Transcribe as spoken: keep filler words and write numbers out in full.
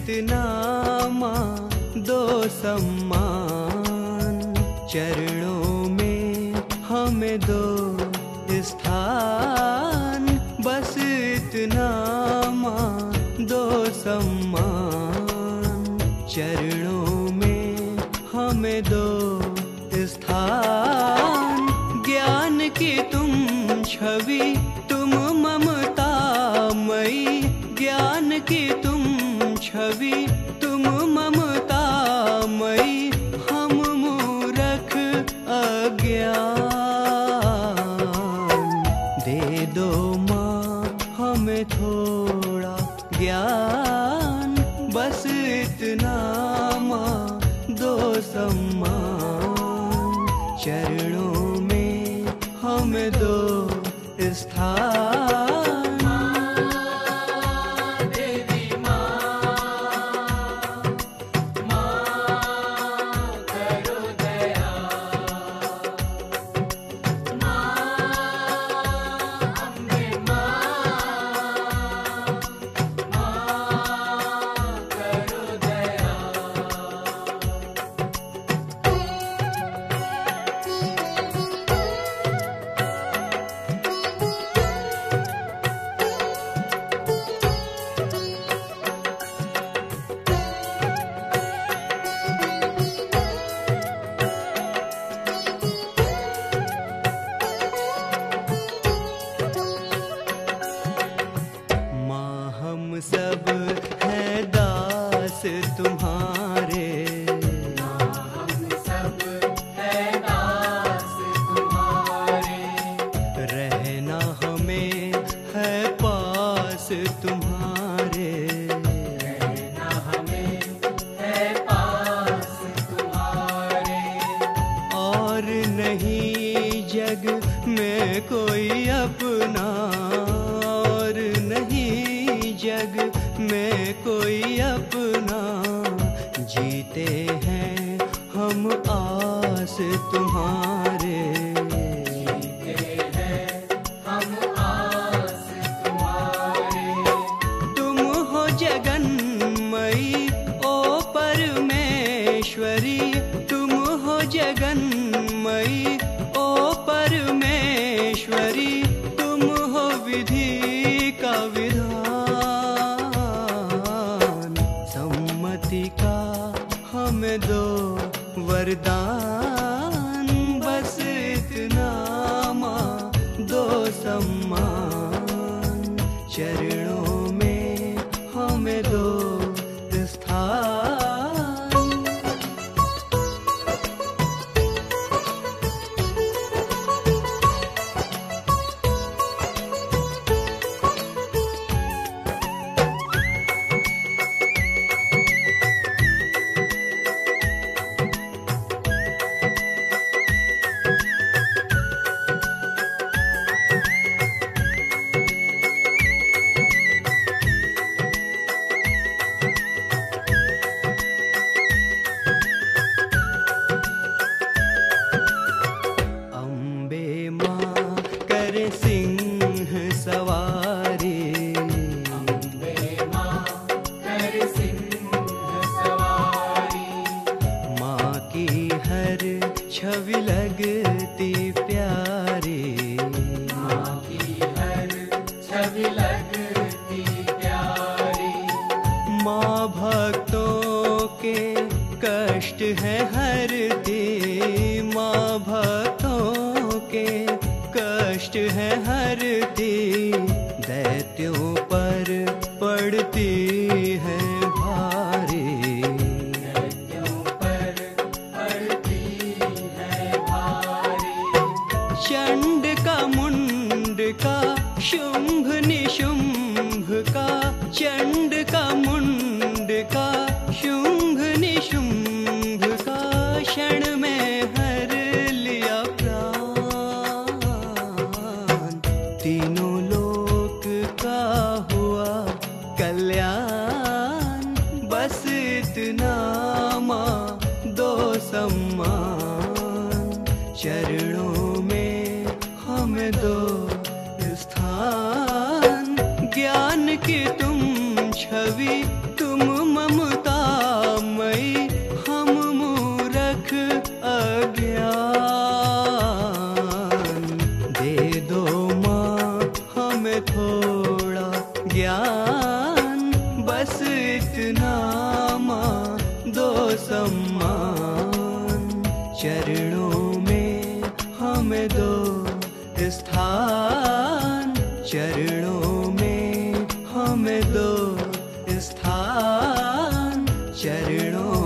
इतना माँ दो सम्मान, चरणों में हमें दो स्थान, बस इतना माँ दो सम्मान, चरणों में हमें दो स्थान। ज्ञान की तुम छवि तुम ममतामयी, ज्ञान की तुम छवि तुम ममतामयी, हम मूरख अज्ञान। दे दो माँ हमें थोड़ा ज्ञान, बस इतना माँ दो सम्मान, चरणों में हमें दो स्थान। सब हैं दास तुम्हारे, हम सब हैं दास तुम्हारे, रहना हमें है पास तुम्हारे, रहना हमें है पास तुम्हारे। और नहीं जग में कोई अपना, और नहीं जग में कोई अपना, जीते हैं हम आस तुम्हारे, जीते हैं हम आस तुम्हारे। तुम हो जगन्मयी ओ परमेश्वरी, तुम हो जगन्मयी ओ परमेश्वरी, तुम हो विधि का विधान, सम्मति का हमें दो वरदान, बस इतना माँ दो सम्मान, चरणों में हमें दो स्थान। सिंह सवारी, अम्बे माँ कर सिंह सवारी, माँ की हर छवि लगती प्यारी, माँ की हर छवि लगती प्यारी। माँ भक्तों के कष्ट है हरती, माँ भक्तों के कष्ट है हरती, दैत्यों पर पड़ती है भारी, दैत्यों पर पड़ती है भारी। चंड का मुंड का शुंभ निशुंभ का, चंड का मुंड का शुंभ निशुंभ का, क्षण में हर लिया प्राण, तीनों लोक का हुआ कल्याण, बस इतना माँ दो सम्मान, चरणों में हमें दो स्थान। ज्ञान की तुम छवि तुम मम भगवान, चरणों में हमें दो स्थान, चरणों